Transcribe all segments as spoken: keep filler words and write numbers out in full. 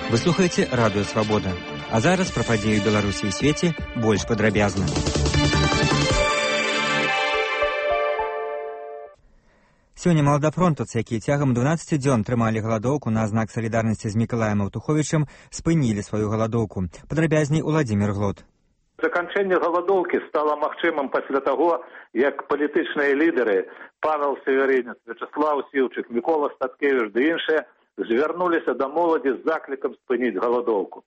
Вы слухаеце радыё Свабода. А зараз пра падзеі Беларусі і свеце больш падрабязна. Сёння маладафронтаўцы, якія цягам дванаццаці дзён трымалі галадоўку на знак салідарнасці з Мікалаем Аўтуховічам, спынілі сваю галадоўку. Падрабязней Уладзімір Глот. Заканчэнне галадоўкі стала магчымым пасля таго, як палітычныя лідары Павел Северинец, Вячеслав Сіўчык, Мікола Статкевіч ды іншыя звярнуліся да моладзі з заклікам спыніць галадоўку.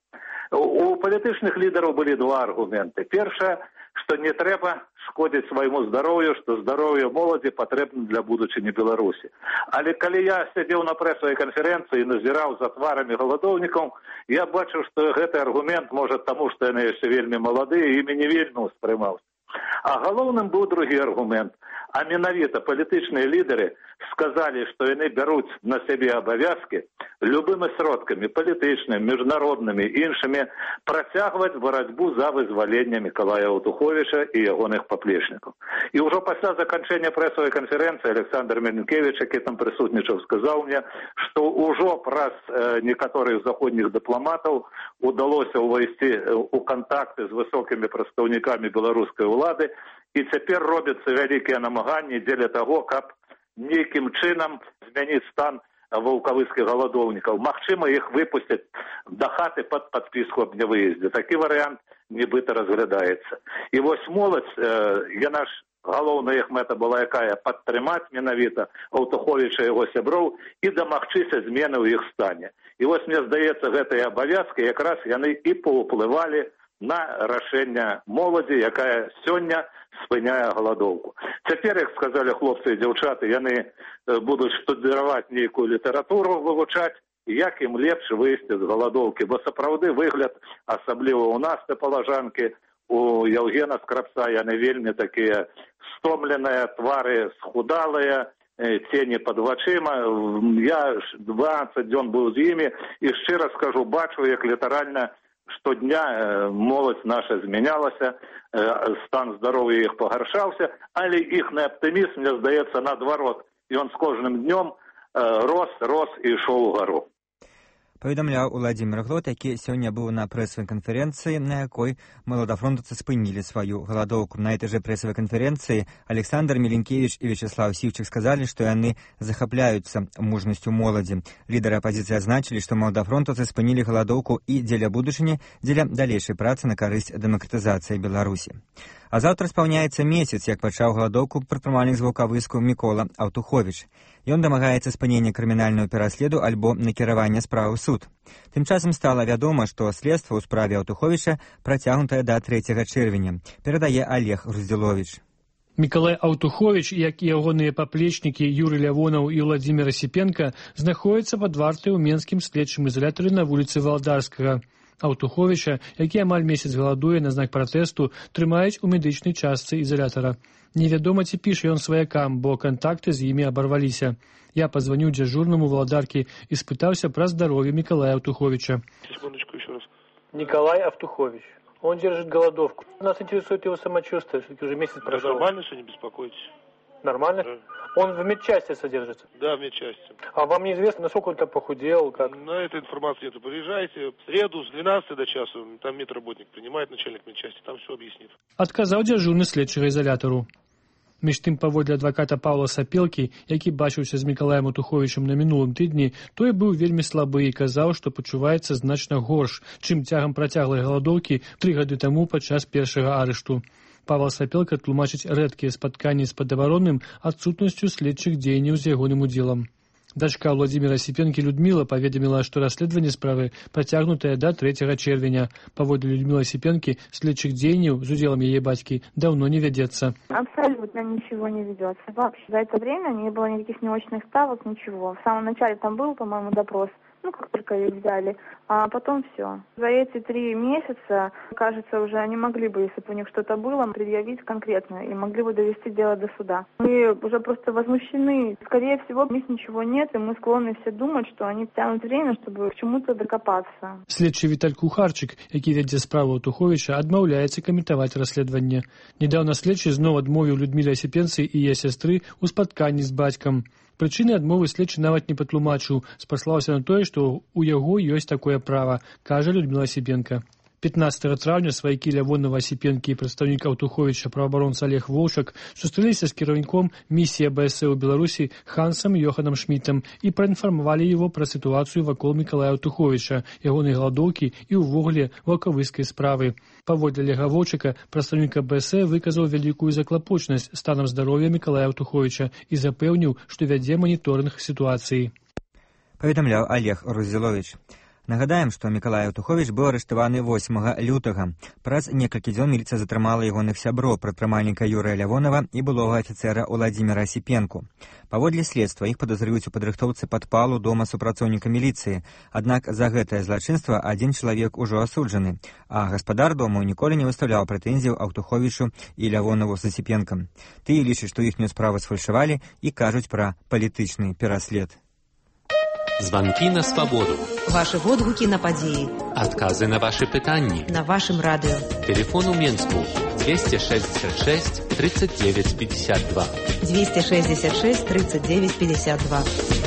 У палітычных лідараў былі два аргументы. Першае, што не трэба шкодзіць свайму здароўю, што здароўе моладзі патрэбна для будучыні Беларусі. Але калі я сядзеў на прэсавай канферэнцыі і назіраў за тварамі галадоўнікаў, я бачыў, што гэты аргумент, можа, таму, што яны яшчэ вельмі маладыя, імі не вельмі ўспрымаўся. А галоўным быў другі аргумент. А менавіта палітычныя лідары сказалі, што яны бяруць на сябе абавязкі любымі сродкамі, палітычнымі, міжнароднымі, іншымі, працягваць барацьбу за вызваленне Мікалая Аўтуховіча і ягоных паплечнікаў. І ўжо пасля заканчэння прэсавай канферэнцыі Александр Мелінкевіч, які там прысутнічаў, сказаў мне, што ўжо праз э, некаторых заходніх дыпламатаў удалося ўвайсці ў кантакты з высокімі прадстаўнікамі беларускай улады, і цяпер робяцца вялікія намаганні дзеля таго, каб нейкім чынам змяніць стан ваўкавыскіх галадоўнікаў. Магчыма, іх выпусцяць да хаты пад падпіску аб нявыездзе. Такі варыянт нібыта разглядаецца. І вось моладзь, э, яна ж галоўная іх мэта была якая? Падтрымаць менавіта Аўтуховіча і яго сяброў і дамагчыся змены ў іх стане. І вось, мне здаецца, гэтыя абавязкі якраз яны і паўплывалі на рашэнне моладзі, якая сёння спыняе галадоўку. Цяпер, як сказалі хлопцы і дзяўчаты, яны будуць штудыраваць нейкую літаратуру, вывучаць, як ім лепш выйсці з галадоўкі. Бо сапраўды выгляд, асабліва ў нас палажанкі, у Яўгена Скрабца, яны вельмі такія стомленыя, твары схудалыя, цені пад вачыма. Я дванаццаць дзён быў з імі і шчыра скажу, бачу, як літаральна штодня моладзь наша змянялася, стан здароўя іх пагаршаўся, але іхны аптымізм, мне здаецца, наадварот, і ён з кожным днём рос, рос і ішоў угару. Паведамляў Уладзімір Глот, які сёння быў на прэсавай канферэнцыі, на якой маладафронтаўцы спынілі сваю галадоўку. На этой же прэсавай канферэнцыі Александр Мелінкевіч і Вячеслав Сіўчык сказалі, што яны захапляюцца мужнасцю моладзі. Лідары апазіцыі адзначылі, што маладафронтаўцы спынілі галадоўку і дзеля будучыні, дзеля далейшай працы на карысць дэмакратызацыі Беларусі. А заўтра спаўняецца месяц, як пачаў галадоўку прадпрымальнік з Ваўкавыску Мікола Аўтуховіч. Ён дамагаецца спынення крымінальнага пераследу альбо накіравання справы ў суд. Тым часам стала вядома, што следства ў справе Аўтуховіча працягнутае да трэцяга чэрвеня, перадае Олег Груздзіловіч. Мікалай Аўтуховіч, як і ягоныя паплечнікі Юрый Лявонаў і Владзімір Асіпенка, знаходзяцца пад вартай у менскім следчым ізалятары на вуліцы Валдарскага. Аўтуховіча, які амаль месяц галадуе на знак пратэсту, трымаюць у медычнай частцы ізалятара. Невядома, ці піша ён сваякам, бо кантакты з імі абарваліся. Я позвоню дзяжурнаму валадаркі і спытаўся пра здароўе Мікалая Аўтуховіча. Секундочку еще раз. Николай Автухович. Он держит голодовку. Нас интересует его самочувствие, все-таки уже месяц прошел. Нормально, что не беспокойтесь. Нормально? Да. Он в медчасти содержится? Да, в медчасти. А вам неизвестно, насколько он там похудел, как? На этой информации нет. Приезжайте в среду с двенадцати до часу, там медработник принимает, начальник медчасти, там все объяснит. Адказаў дзяжурны следчага ізалятару. Між тым, паводле адваката Паўла Сапелкі, які бачыўся з Мікалаем Аўтуховічам на мінулым тыдні, той быў вельмі слабы і казаў, што пачуваецца значна горш, чым цягам працяглай галадоўкі тры гады таму падчас першага арышту. Павел Сапелка тлумачыць рэдкія спатканні з падабаронным адсутнасцю следчых дзеянняў з ягоным удзелам. Дачка Владзіміра Асіпенкі Людміла паведаміла, што расследаванне справы працягнутае да трэцяга чэрвеня. Паводле Людмілы Асіпенкі, следчых дзеянняў з удзелам яе бацькі даўно не вядзецца. Абсолютно ничего не ведется. Вообще за это время не было никаких неочных ставок, ничего. В самом начале там был, по-моему, допрос. Ну, как только ее взяли, а потом все. За эти три месяца, кажется, уже они могли бы, если бы у них что-то было, предъявить конкретно и могли бы довести дело до суда. Мы уже просто возмущены. Скорее всего, здесь ничего нет, и мы склонны все думать, что они тянут время, чтобы к чему-то докопаться. Следчы Віталь Кухарчык, які вядзе справу Аўтуховіча, адмаўляецца каментаваць расследаванне. Недаўна следчы зноў адмовіў Людміле Асіпенцы і яе сястры ў спатканні з бацькам. Прычыны адмовы следчы нават не патлумачыў, спаслаўся на тое, што ў яго ёсць такое права, кажа Людмила Осіпенка. пятнадцатага траўня сваякі Лявонова, Осіпенкі і прадстаўнік Аўтуховіча праваабаронца Олег Воўчак сустрэліся з кіраўніком місіі АБС ў Беларусі Хансам Йоханам Шмітам і праінфармавалі яго пра сітуацыю вакол Мікалая Аўтуховіча, ягонай галадоўкі і ўвогуле ваўкавыскай справы. Паводле Олега Воўчака, прадстаўнік АБС выказаў вялікую заклапочанасць станам здароўя Мікалая Аўтуховіча і запэўніў, што вядзе маніторынг сітуацыі. Паведамляў Олег Рузіловіч. Нагадаем, што Мікалай Аўтуховіч быў арыштаваны восьмага лютага. Праз некалькі дзён міліцыя затрымала ягоных сяброў, прадпрымальніка Юрыя Лявонова і былога афіцэра Уладзіміра Осіпенку. Паводле следства іх падазраюць у падрыхтоўцы падпалу дома супрацоўніка міліцыі. Аднак за гэтае злачынства адзін чалавек ужо асуджаны, а гаспадар дому ніколі не выстаўляў прэтэнзіяў Аўтуховічу і Лявонову з Осіпенкам. Тыя лічаць, што іхнюю справу сфальшавалі і кажуць пра палітычны пераслед. Звонки на свободу. Ваши водгуки на подеи. Отказы на ваши пытанни. На вашем радио. Телефон у Менску двести шестьдесят шесть тридцать девять пятьдесят два. двести шестьдесят шесть тридцать девять пятьдесят два.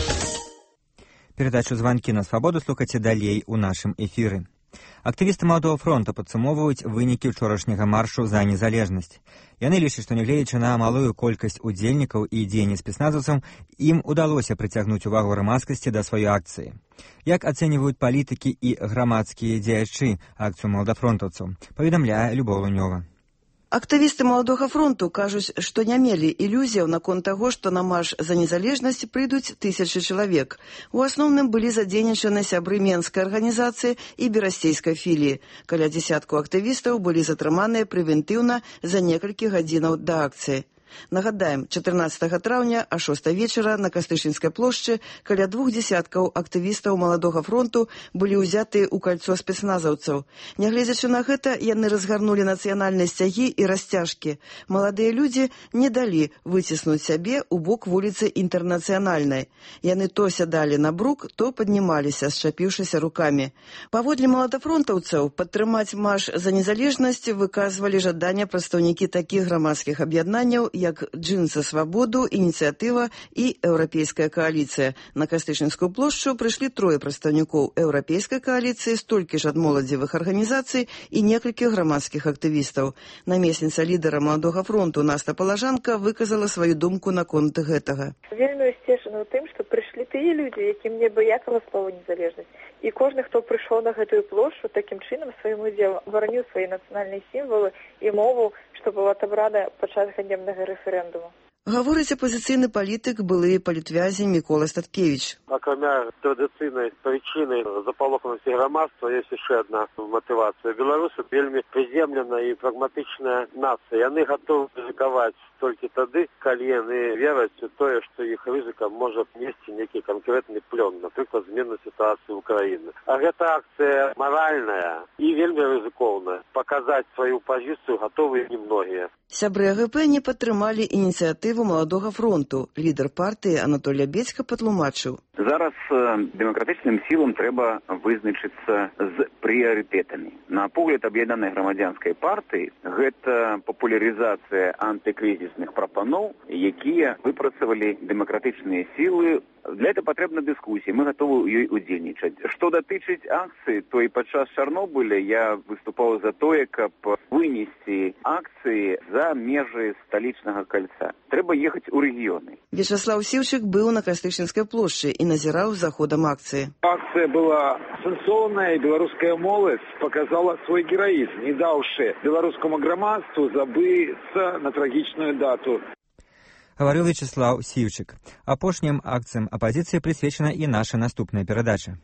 Передачу «Звонки на свободу» слухайте далей у нашым эфіры. Актывісты Маладога фронту падсумоўваюць вынікі ўчорашняга маршу за незалежнасць. Яны лічаць, што нягледзячы на малую колькасць удзельнікаў і дзеянні спецназаўцаў, ім удалося прыцягнуць увагу грамадскасці да сваёй акцыі. Як ацэньваюць палітыкі і грамадскія дзеячы акцыю маладафронтаўцаў, паведамляе Любоў Лунёва. Актывісты Маладога фронту кажуць, што не мелі ілюзіяў наконт таго, што на марш за незалежнасць прыйдуць тысячы чалавек. У асноўным былі задзейнічаны сябры Менскай арганізацыі і берасцейскай філіі. Каля дзесятку актывістаў былі затрыманыя прэвентыўна за некалькі гадзінаў да акцыі. Нагадаем, чатырнаццатага траўня а шостай вечара на Кастышынскай плошчы каля двух дзесяткаў актывістаў Маладога фронту былі ўзяты ў кальцо спецназаўцаў. Нягледзячы на гэта, яны разгарнулі нацыянальныя сцягі і расцяжкі. Маладыя людзі не далі выціснуць сябе ў бок вуліцы Інтэрнацыянальнай. Яны то сядалі на брук, то паднімаліся, счапіўшыся рукамі. Паводле маладафронтаўцаў, падтрымаць марш за незалежнасць выказвалі жаданне прадстаўнікі такіх грамадскіх аб'яднанняў, як «Джинса свабоду», «Ініцыятыва» і «Еўрапейская кааліцыя». На Кастышынскую плошчу прыйшлі трое прадстаўнікоў Еўрапейскай кааліцыі, столькі ж ад моладзевых арганізацый і некалькі грамадскіх актывістаў. Намесніца лідара Маладога фронту Наста Палажанка выказала сваю думку наконт гэтага. Вельмі ўсцешана ў тым, што прыйшлі тыя людзі, якім не абыякава слова незалежнасць. І кожны, хто прыйшоў на гэтую плошчу, такім чынам сваім удзелам вараніў свае нацыянальныя сімвалы і мову, што была адабрана падчас ганебнага рэферэндуму. Гаворыць апозіцыйны палітык, былы палітвязень Мікола Статкевіч. Акрамя традыцыйнай прычыны запалоханасці грамадства, ёсць яшчэ адна матывацыя. Беларусы вельмі прыземленая і прагматычная нацыя. Яны гатовы рызыкаваць толькі тады, калі яны вераць у тое, што іх рызыка можа несці нейкі канкрэтны плён, напрыклад, змену сітуацыі ў краіне. А гэта акцыя маральная і вельмі рызыкоўная. Паказаць сваю пазіцыю гатовыя немногія. Сябры АГП не падтрымалі ініцыятыву Маладога фронту. Лідар партыі Анатолій Бецька патлумачыў. Зараз дэмакратычным сілам трэба вызначыцца з прыярытэтамі. На погляд аб'яднанай грамадзянскай партыі гэта папулярызацыя антыкрызісных прапаноў, якія выпрацавалі дэмакратычныя сілы. Для этого патрэбна дыскусія, мы гатовы ў ёй удзельнічаць. Што датычыць акцыі, то і падчас Чарнобыля я выступаў за тое, каб вынесці акцыі за межы сталічнага кальца. Трэба ехаць у рэгіёны. Вячаслаў Сіўчык быў на Кастышынскай плошчы і назіраў за ходам акцыі. Акцыя была сэнсоўная, і беларуская моладзь показала свой гераізм, не даўшы беларускаму грамадству забыцца на трагічную дату. Гаварыў Вячаслаў Сіўчык. Апошнім акцыям апазіцыі прысвечана і наша наступная перадача.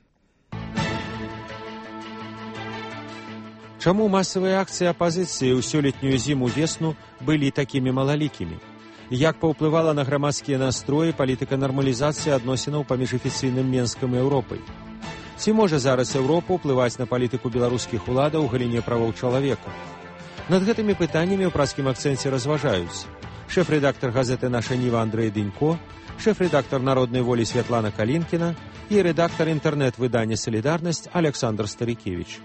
Чаму масавыя акцыі апазіцыі ў сёлетнюю зіму-весну былі такімі малалікімі? Як паўплывала на грамадскія настроі палітыка нармалізацыі адносінаў паміж афіцыйным Менскам і Еўропай? Ці можа зараз Еўропа ўплываць на палітыку беларускіх уладаў у галіне правоў чалавека? Над гэтымі пытаннямі ў праскім акцэнце разважаюць шэф-рэдактар газеты «Наша Ніва» Андрэй Дынько, шэф-рэдактар «Народнай волі» Святлана Калінкіна і рэдактар інтэрнэт-выдання «Салідарнасць» Александр Старыкевіч.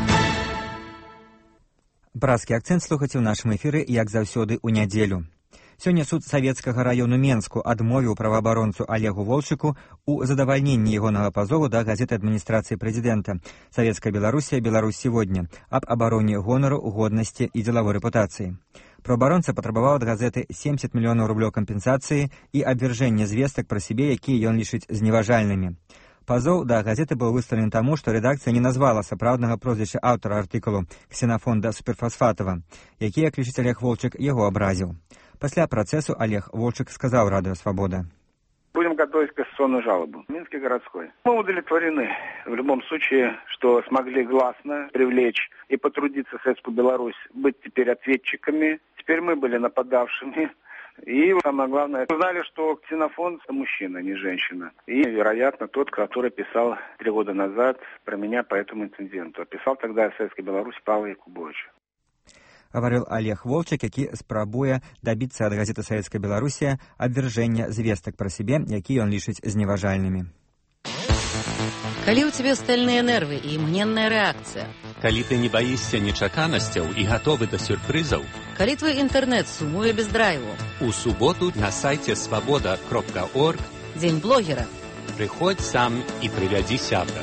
Праскі акцэнт слухаце ў нашым эфіры, як заўсёды, у нядзелю. Сёння суд Савецкага раёну Менску адмовіў праваабаронцу Олегу Волчыку у задавальненні ягонага пазову да газеты адміністрацыі прэзідэнта «Советская Белоруссия. Беларусь сегодня» аб абароне гонару, годнасці і дзелавой рэпутацыі. Праваабаронца патрабаваў ад газеты семьдесят мільёнаў рублёў кампенсацыі і абвяржэння звестак пра сябе, якія ён лічыць зневажальнымі. Пазоў да газеты быў выстаўлены таму, што рэдакцыя не назвала сапраўднага прозвішча аўтара артыкулу Ксенафонда Суперфасфатова, які, як лічыць Олег Волчык, яго абразіў. Пасля працэсу Олег Волчык сказаў Радио Свобода. Будем готовить кассационную жалобу. Минский городской. Мы удовлетворены в любом случае, что смогли гласно привлечь и потрудиться Советскую Беларусь быть теперь ответчиками. Теперь мы были нападавшими. И самое главное, узнали, что Ксенофон – мужчина, не женщина. И, вероятно, тот, который писал три года назад про меня по этому инциденту. Писал тогда в Советской Беларуси Павел Якубович. Говорил Олег Волчык, які спрабуе дабіцца ад газеты «Советская Белоруссия» абвяржэння звестак пра сябе, якія ён лічыць зневажальнымі. Калі ў цябе стальныя нервы і імгненная рэакцыя. Калі ты не баішся нечаканасцяў і гатовы да сюрпрызаў. Калі твой інтэрнэт сумуе без драйву. У суботу на сайце свабода кропка орг Дзень блогера. Прыходзь сам і прывядзі сябра.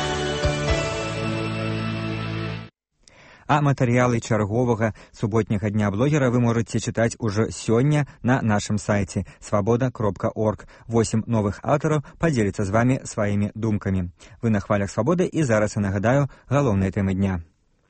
А матэрыялы чарговага суботняга дня блогера вы можаце чытаць ужо сёння на нашым сайце свабода кропка орг. Восем новых аўтараў падзеліцца з вамі сваімі думкамі. Вы на хвалях свабоды і зараз я нагадаю галоўныя тэмы дня.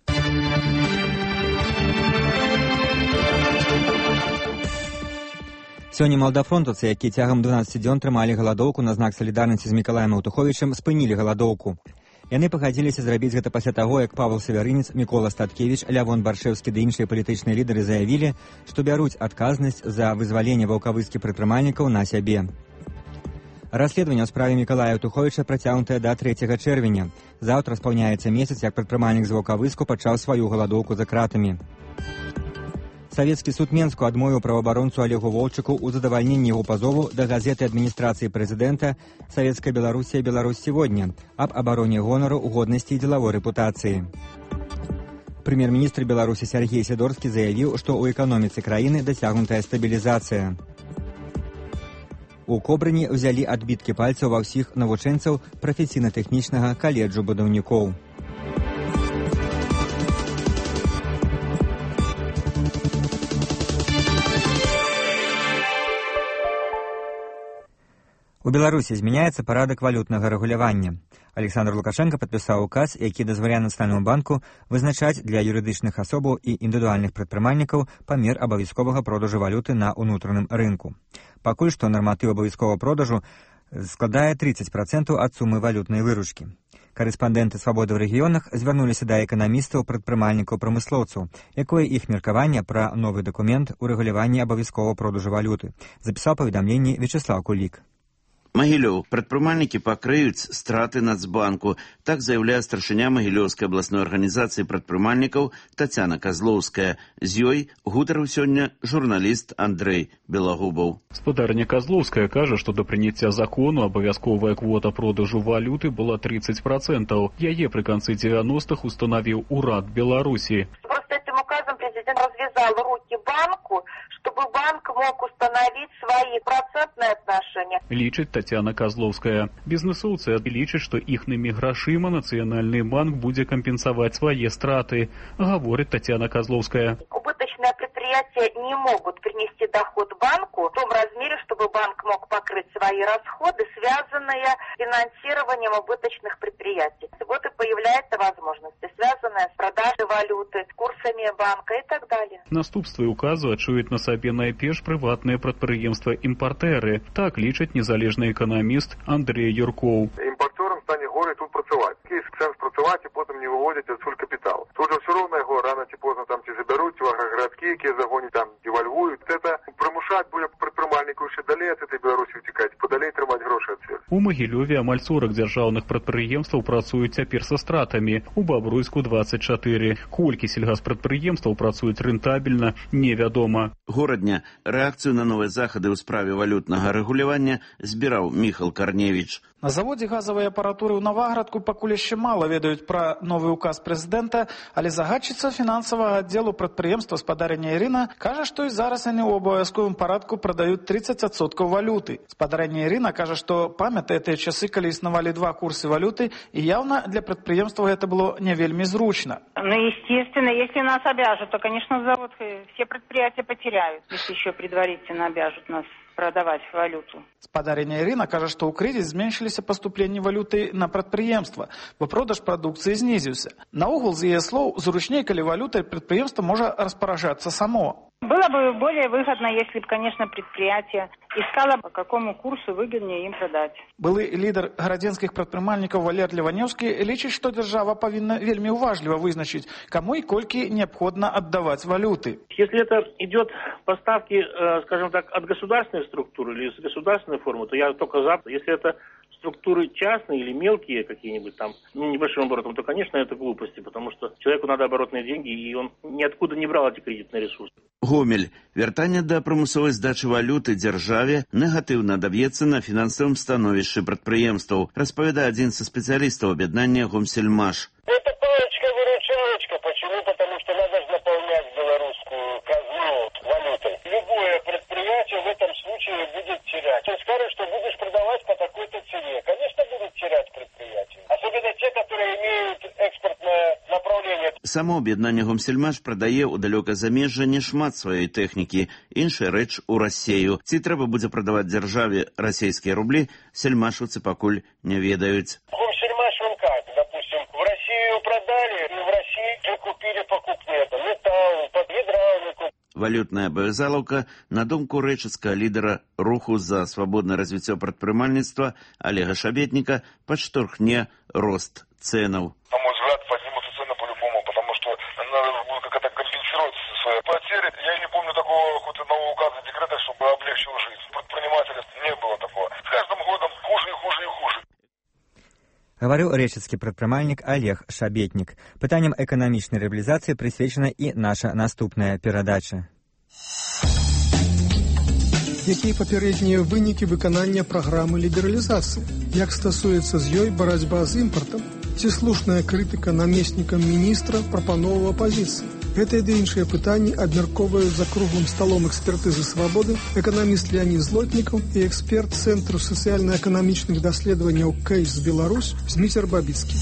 Сёння маладафронтаўцы, якія цягам дванаццаці дзён трымалі галадоўку на знак салідарнасці з Мікалаем Аўтуховічам, спынілі галадоўку. Яны пагадзіліся зрабіць гэта пасля таго, як Павел Савярынец, Мікола Статкевіч, Лявон Баршэўскі ды іншыя палітычныя лідары заявілі, што бяруць адказнасць за вызваленне ваўкавыскіх прадпрымальнікаў на сябе. Расследаванне ў справе Мікалая Аўтуховіча працягнутае да трэцяга чэрвеня. Заўтра спаўняецца месяц, як прадпрымальнік з ваўкавыску пачаў сваю галадоўку за кратамі. Савецкі суд Менску адмовіў праваабаронцу Олегу Волчыку ў задавальненні яго пазову да газеты адміністрацыі прэзідэнта «Советская Белоруссия. Беларусь сегодня» аб абароне гонару, годнасці і дзелавой рэпутацыі. Прэм'ер-міністр Беларусі Сергей Сідорскі заявіў, што ў эканоміцы краіны дасягнутая стабілізацыя. У Кобрыні ўзялі адбіткі пальцаў ва ўсіх навучэнцаў прафесійна-тэхнічнага каледжу будаўнікоў. У Беларусі змяняецца парадак валютнага рэгулявання. Александр Лукашенко падпісаў указ, які дазваляе Нацыянальнаму банку вызначаць для юрыдычных асобаў і індывідуальных прадпрымальнікаў памер абавязковага продажу валюты на ўнутраным рынку. Пакуль што нарматыў абавязковага продажу складае тридцать процентаў ад сумы валютнай выручкі. Карэспандэнты «Свабоды» ў рэгіёнах звярнуліся да эканамістаў, прадпрымальнікаў, прамыслоўцаў, якое іх меркаванне пра новы дакумент у рэгуляванні абавязковага продажу валюты, запісаў паведамленне Вячеслав Кулік. Магілёў, прадпрымальнікі пакрыюць страты Нацбанку, так заяўляе старшыня Магілёўскай абласной арганізацыі прадпрымальнікаў Тацяна Казлоўская. З ёй гутарыў сёння журналіст Андрэй Белагубаў. Спадарня Казлоўская кажа, што да прыняцця закону абавязковая квота продажу валюты была тридцать процентов. Яе пры канцы девяностых установіў урад Беларусі. Просто этим указом президент развязал руки банку, чтобы банк мог установить свои процентные отношения. Лічыць Тацяна Казлоўская. Бізнесоўцы лічаць, што іхнымі грашыма Нацыянальны банк будзе кампенсаваць свае страты, гаворыць Тацяна Казлоўская. Убыточные предприятия не могут принести доход банку в том размере, чтобы банк мог покрыть свои расходы, связанные с финансированием убыточных предприятий. Вот и появляется возможность, связанная с продажей валюты, с курсами банка и так далее. Наступствы указу адчуюць на сабе найперш прыватныя прадпрыемствы-імпартэры. Так лічыць незалежны эканаміст Андрей Юркоў. Імпарцёрам стане горай тут працаваць. Кейс сэнс працаваць і потым не выводзяць адсюль капітал. Тут же все равно его рано ці позна там ці забяруць у аграгарадкі, якія загоняць там девальвуюць. Это прымушаць будзе прадпрымальніку яшчэ далей ад этой Беларусі уцікаць, падалей трымаць грошы адсюль. У Магілёве амаль сорок дзяржаўных прадпрыемстваў працуюць цяпер са стратамі, у Бабруйску двадцать чатыры. Колькі сельгаспрадпрыемстваў працуюць рэнтабельна, невядома. Горадня рэакцыю на новыя захады ў справе валютнага рэгулявання збіраў Міхал Карневіч. На заводзе газавай апаратуры ў Наваградку пакуль яшчэ мала ведаюць пра новы указ прэзідэнта, але загадчыца фінансавага аддзелу прадпрыемства спадарня Ірына кажа, што і зараз яны ў абавязковым парадку прадаюць тридцать адсоткаў валюты. Спадарня Ірына кажа, што памятае тыя часы, калі існавалі два курсы валюты, і яўна для прадпрыемства гэта было не вельмі зручна. Ну, естественно, если нас обяжут, то, конечно, завод, все предприятия потеряют, если еще предварительно обяжут нас продавать валюту. Спадарня Ірына кажа, што ў крызіс зменшыліся паступленні валюты на прадпрыемства, бо продаж прадукцыі знізіўся. Наогул, з яе слоў, зручней, калі валютай прадпрыемства можа распаражацца само. Было бы более выгодно, если бы, конечно, предприятие искало, по какому курсу выгоднее им продать. Былы лідар гарадзенскіх прадпрымальнікаў Валер Леванёўскі лічыць, што дзяржава павінна вельмі уважліва вызначыць, каму і колькі неабходна аддаваць валюты. Если это идет поставки, скажем так, от государственной структуры или из государственной формы, то я только за. Если это структуры частные или мелкие какие-нибудь там, ну, небольшим оборотом, то, конечно, это глупости, потому что человеку надо оборотные деньги, и он ниоткуда не брал эти кредитные ресурсы. Гомель. Вяртанне да прамысловай здачы валюты дзяржаве негатыўна адаб'ецца на фінансавым становішчы прадпрыемстваў, распавядае адзін са спецыялістаў аб'яднання Гомсельмаш. Это палочка-выручалочка. Почему? Потому что надо наполнять белорусскую казну валютой. Любое предприятие в этом случае будет терять. Он скажет, что будешь продавать по такой-то цене. Конечно, будут терять предприятия. Особенно те, которые имеют экспортное направление. Само аб'яднанне Гомсельмаш прадае ў далёка замежжа нешмат сваёй тэхнікі, іншая рэч у Расею. Ці трэба будзе прадаваць дзяржаве расейскія рублі, сельмашаўцы пакуль не ведаюць. Гомсельмаш он как? Допустим, в Россию продали, и в России купили покупные. Металл, под гидравлику. Валютная абавязалаўка, на думку рэчыцкага лідара руху за свабоднае развіццё прадпрымальніцтва Олега Шабетніка, падштурхне рост цэнаў. На мой взгляд, поднимутся цены по-любому, потому что надо будет как-то компенсировать свои потери. Я не помню такого хоть одного указа декрета, чтобы облегчил жизнь. Предпринимателя не было такого. С каждым годом хуже и хуже и хуже. Гаварыў рэчыцкі прадпрымальнік Олег Шабетнік. Пытанням эканамічнай рэабілітацыі прысвечана і наша наступная перадача. Якія папярэднія вынікі выканання праграмы лібералізацыі? Як стасуецца з ёй барацьба з імпартам? Ці слушная крытыка намеснікам міністра прапановаў апазіцыі? Гэтыя ды іншыя пытанні абмяркоўваюць за круглым сталом экспертызы свабоды эканаміст Леонід Злотнікаў і эксперт Цэнтру сацыяльна-эканамічных даследаванняў Кейс Беларусь Зміцер Бабіцкі.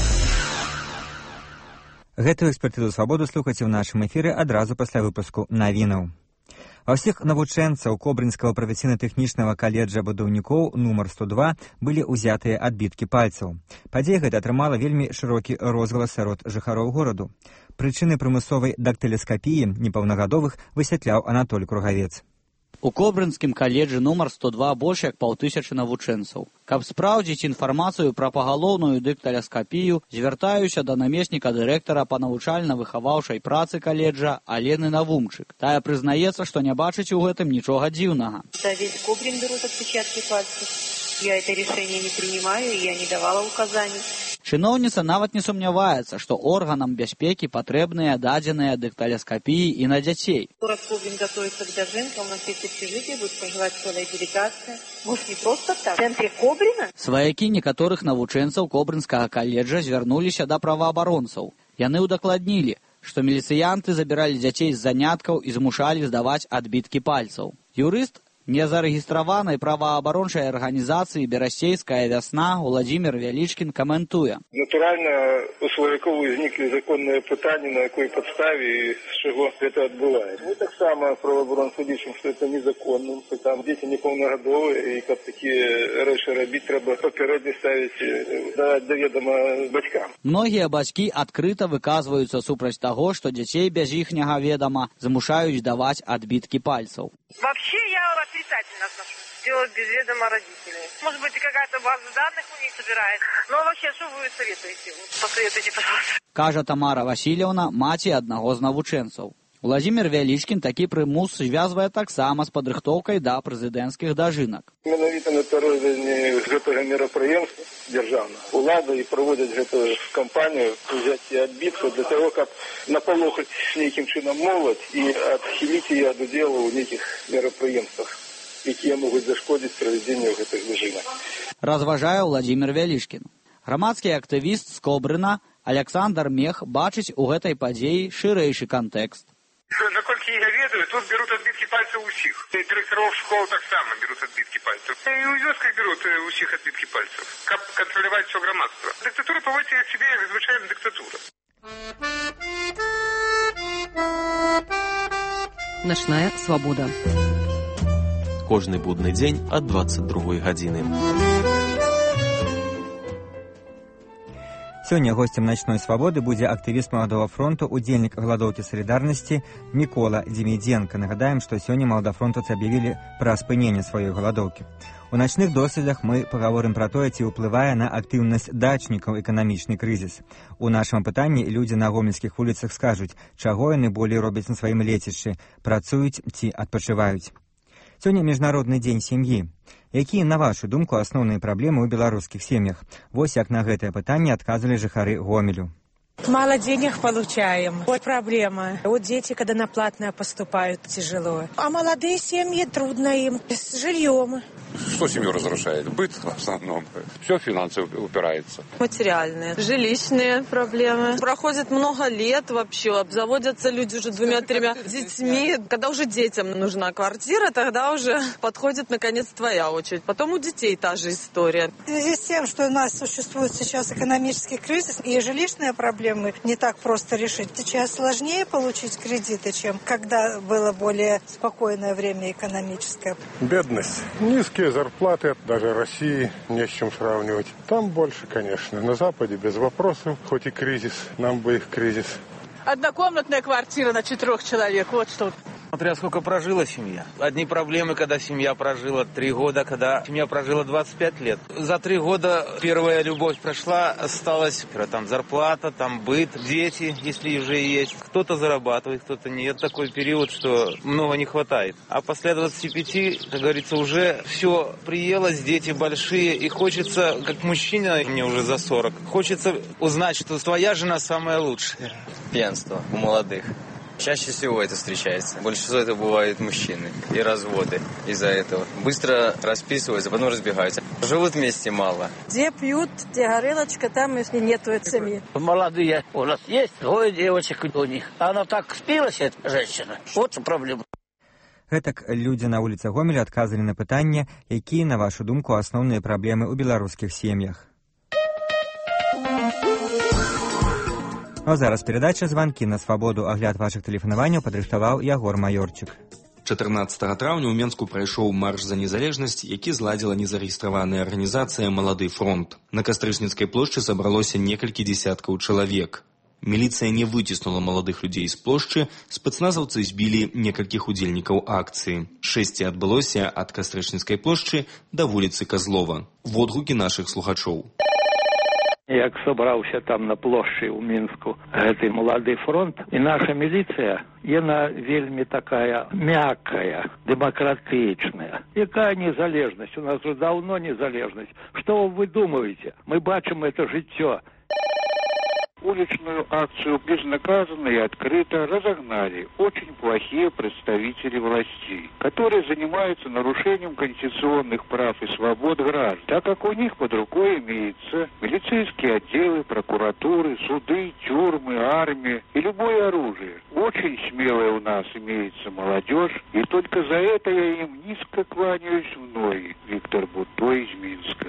Гэтую экспертызу свабоду слухайце ў нашым эфіры адразу пасля выпуску навінаў. Ва ўсіх навучэнцаў Кобрынскага прафесійна-тэхнічнага каледжа будаўнікоў нумар сто два былі ўзятыя адбіткі пальцаў. Падзея гэта атрымала вельмі шырокі розгалас сярод жыхароў гораду. Прычыны прымусовай дактылескапіі непаўнагадовых высвятляў Анатоль Кругавец. У Кобрынскім каледжы нумар сто два больш як паўтысячы навучэнцаў. Каб спраўдзіць інфармацыю пра пагалоўную дактылескапію, звяртаюся да намесніка дырэктара па навучальна-выхаваўчай працы каледжа Алены Навумчык. Тая прызнаецца, што не бачыць у гэтым нічога дзіўнага. Да, весь Кобрин берут отпечатки пальцев. Я это решение не принимаю, и я не давала указаний. Чыноўніца нават не сумняваецца, што органам бяспекі патрэбныя дадзеныя дактылескапіі і на дзяцей. Город Кобрин готовится к Даженко, у нас есть общежитие, будет проживать целая делегация. Может, не просто так? В центре Кобрина? Сваякі некаторых навучэнцаў Кобрынскага каледжа звярнуліся да праваабаронцаў. Яны ўдакладнілі, што міліцыянты забіралі дзяцей з заняткаў і змушалі здаваць адбіткі пальцаў. Юрыст незарэгістраванай праваабарончай арганізацыі «Берасцейская вясна» Владимир Вялічкін каментуе. Натуральна, у сваякоў узніклі законныя пытанні, на якой падставе і з чаго гэта адбываецца. Мы таксама праваабаронцы лічым, што это незаконным, што там дзеці непаўнагадовыя, і каб такія рэчы рабіць, трэба папярэдне ставіць да ведама бацькам. Многія бацькі адкрыта выказваюцца супраць таго, што дзяцей без іхняга ведама змушаюць даваць адбіткі пальцаў. Вообще я отрицательно отношусь. Делать без ведома родителей. Может быть, и какая-то база данных у них собирается. Но вообще, что вы советуете? Посоветуйте, пожалуйста. Кажа Тамара Васильевна, маці аднаго з навучэнцаў. Уладзімір Вялічкін такі прымус звязвае таксама з падрыхтоўкай да прэзідэнцкіх дажынак. Менавіта на пярэдадні гэтага мерапрыемства дзяржаўна улада і праводзяць гэтую кампанію узяцця адбітку для таго, каб напалохаць нейкім чынам моладзь і адхіліць яе ад удзелу ў нейкіх мерапрыемствах, якія могуць зашкодзіць правядзенню гэтых дажынак. Разважае Уладзімір Вялічкін. Грамадскі актывіст з Кобрына Александр Мех бачыць у гэтай падзеі шырэйшы кантэкст. Наколькі я ведаю, тут берут отбитки пальцев усіх. И директоров школ так само берут отбитки пальцев. И у вёсках берут усіх отбитки пальцев. Как контролировать все громадство. Диктатура поводится к себе, как звычайная диктатура. Ночная свобода. Кожны будны дзень ад двадцать другой гадзіны. Сёння гостем «Ночной свободы» будзе актывіст Маладога фронту, удзельнік галадоўкі салідарнасці Мікола Дзімідзенка. Нагадаем, што сёння маладафронтаўцы аб'явілі пра спыненне сваёй галадоўкі. У начных доследах мы пагаворым пра тое, ці ўплывае на актыўнасць дачнікаў эканамічны крызіс. У нашым апытанні людзі на гомельскіх вуліцах скажуць, чаго яны болей робяць на сваім лецішчы, працуюць ці адпачываюць. Сёння міжнародны дзень сям'і. Якія, на вашу думку, асноўныя праблемы ў беларускіх сем'ях? Вось як на гэтае пытанне адказвалі жыхары Гомелю. Мало денег получаем. Вот проблема. Вот дети, когда на платное поступают, тяжело. А молодые семьи, трудно им. С жильем. Что семью разрушает? Быт в основном. Все финансы упирается. Материальные, жилищные проблемы. Проходит много лет вообще. Обзаводятся люди уже двумя-тремя детьми. Когда уже детям нужна квартира, тогда уже подходит наконец твоя очередь. Потом у детей та же история. В связи с тем, что у нас существует сейчас экономический кризис и жилищные проблемы, не так просто решить. Сейчас сложнее получить кредиты, чем когда было более спокойное время экономическое. Бедность. Низкие зарплаты, даже России не с чем сравнивать. Там больше, конечно. На Западе без вопросов, хоть и кризис, нам бы их кризис. Однокомнатная квартира на четырех человек, вот что. Смотря сколько прожила семья. Одни проблемы, когда семья прожила три года, когда семья прожила двадцать пять лет. За три года первая любовь прошла, осталась там зарплата, там быт, дети, если уже есть. Кто-то зарабатывает, кто-то нет. Такой период, что много не хватает. А после двадцати пяти, как говорится, уже все приелось, дети большие. И хочется, как мужчина, мне уже за сорок, хочется узнать, что твоя жена самая лучшая. Пьянство у молодых. Чаще всего это встречается. Больше всего это бывают мужчины. И разводы из-за этого. Быстро расписываются, потом разбегаются. Живут вместе мало. Где пьют, где горелочка, там если нету семьи. Молодые у нас есть, двое девочек у них. Она так спилась, эта женщина. Вот проблема. Гэтак людзі на вуліцах Гомеля адказвалі на пытанне, якія, на вашу думку, асноўныя праблемы ў беларускіх сем'ях. А зараз перадача «Званкі на свабоду». Агляд вашых тэлефанаванняў падрыхтаваў Ягор Маёрчык. чатырнаццатага траўня ў Менску прайшоў марш за незалежнасць, які зладзіла незарэгістраваная арганізацыя «Малады фронт». На Кастрычніцкай плошчы сабралося некалькі дзесяткаў чалавек. Міліцыя не выціснула маладых людзей з плошчы, спецназаўцы збілі некалькіх удзельнікаў акцыі. Шэсце адбылося ад Кастрычніцкай плошчы да вуліцы Казлова. Водгукі нашых слухачоў. Як собраўся там на плошчы ў Мінску гэты «Малады фронт», і наша міліцыя, яна вельмі такая мяккая, дэмакратычная. Якая незалежнасць? У нас уже давно незалежнасць. Что вы думаете? Мы бачым это жыццё. Уличную акцию безнаказанно и открыто разогнали очень плохие представители властей, которые занимаются нарушением конституционных прав и свобод граждан, так как у них под рукой имеются милицейские отделы, прокуратуры, суды, тюрьмы, армия и любое оружие. Очень смелая у нас имеется молодежь, и только за это я им низко кланяюсь в ноги. Виктор Будто из Минска.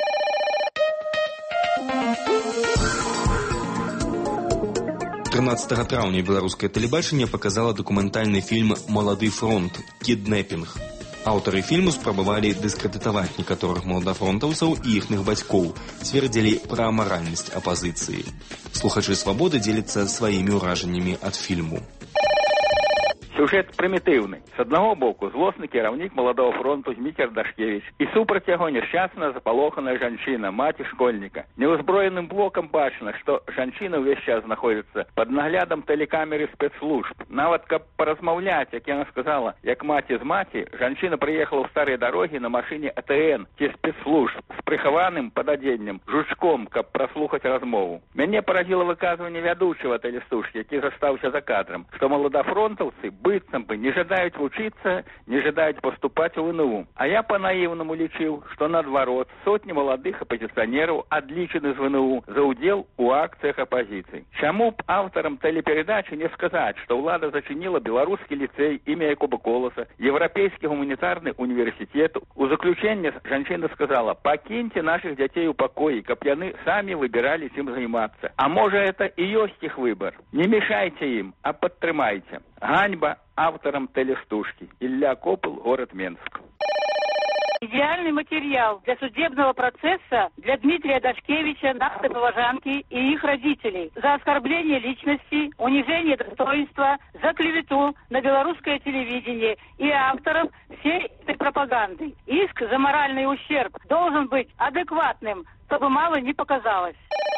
трынаццатага траўня беларускае тэлебачанне паказала дакументальны фільм «Малады фронт. Кіднэпінг». Аўтары фільму спрабавалі дыскрэдытаваць некаторых маладафронтаўцаў і іхных бацькоў, цвердзілі пра амаральнасць апазіцыі. Слухачы «Свабоды» дзеляцца сваімі ўражаннямі ад фільму. Сюжет прымітыўны. С аднаго боку злосны кіраўнік маладого фронту Зміцер Дашкевіч і супраць яго няшчасная запалоханая жанчына, маці школьніка. Неўзброеным вокам бачна, што жанчына ўвесь час знаходзіцца пад наглядам тэлекамеры спецслужб. Нават каб паразмаўляць, як яна сказала, як маці з маці, жанчына прыехала ў старыя дарогі на машыне А Т Н ці спецслужб з прыхаваным пададзеннем жучком, каб праслухаць размову. Мяне паразіла выказванне вядучага тэлестужкі, які застаўся за кадрам, што маладафронтаўцы быццам бы не жадаюць вучыцца, не жадаюць паступаць у Н У. А я па-наіўнаму лічыў, што наадварот сотні маладых апазіцыянераў адлічаны з Н У за ўдзел у акцыях апазіцыі. Чаму б аўтарам тэлеперадачы не сказаць, што ўлада зачыніла беларускі ліцэй імя Якуба Коласа, еўрапейскі гуманітарны універсітэт. У заключэнне жанчына сказала: «Пакіньце нашых дзяцей у пакоі, каб яны самі выбіралі, чым займацца. А можа, это і ёсць іх выбар. Не мешайце ім, а падтрымайце». Ганьба авторам телестужки. Илья Копыл, город Менск. Идеальный материал для судебного процесса для Дмитрия Дашкевича, нашей поважанки и их родителей за оскорбление личности, унижение достоинства, за клевету на белорусское телевидение и авторов всей этой пропаганды. Иск за моральный ущерб должен быть адекватным, чтобы мало не показалось.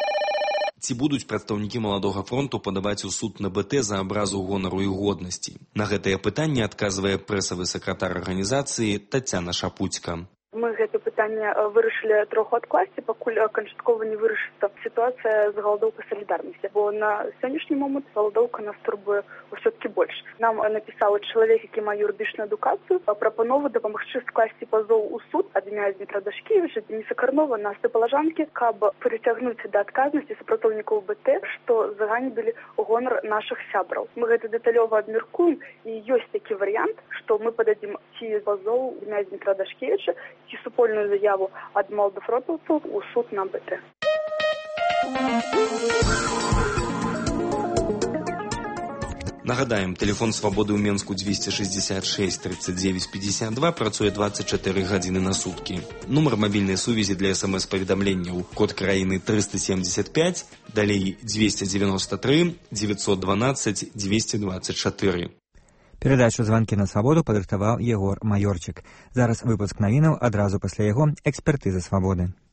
Ці будуць прадстаўнікі маладога фронту падаваць у суд на Б Т за абразу гонару і годнасці? На гэтае пытанне адказвае прэсавы сакратар арганізацыі Тацяна Шапуцька. Мы гэта пытанне вырашылі троху адкласці, пакуль канчаткова не вырашыцца сітуацыя з галадоўкай салідарнасці, бо на сённяшні момант галадоўка нас турбуе ўсё-такі больш. Нам напісаў чалавек, які мае юрыдычную адукацыю, прапанову дапамагчы скласці пазоў у суд ад імя Дмітра Дашкевіча, Дениса Карнова, нас Палажанкі, каб прыцягнуць да адказнасці супрацоўнікаў Б Т, што заганьбілі гонар нашых сябраў. Мы гэта дэталёва абмяркуем, і ёсць такі варыянт, што мы пададзім ці пазоў імя Дмітра Дашкевіча, ці супольную заяву ад маладафронтаўцаў у суд на Б Т. Нагадаем, телефон свабоды ў Менску двести шестьдесят шесть тридцать девять пятьдесят два працуе двадцать четыре гадзіны на суткі. Нумар мабільнай сувязі для смс-паведамленняў код краіны триста семьдесят пять, далей двести девяносто три девятьсот двенадцать двести двадцать четыре. Перадачу «Званкі на свабоду» падрыхтаваў Егор Маёрчык. Зараз выпуск навінаў, адразу пасля яго экспертыза свабоды.